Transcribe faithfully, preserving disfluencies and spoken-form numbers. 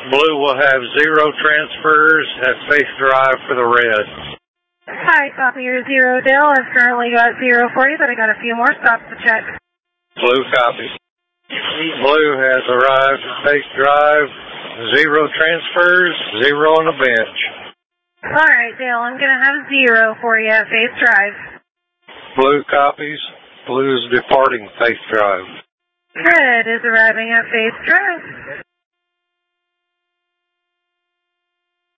Blue will have zero transfers at Faith Drive for the red. Hi, copy your zero, Dale. I've currently got zero for you, but I got a few more stops to check. Blue copy. Blue has arrived at Faith Drive, zero transfers, zero on the bench. All right, Dale, I'm going to have zero for you at Faith Drive. Blue copies. Blue is departing Faith Drive. Red is arriving at Faith Drive.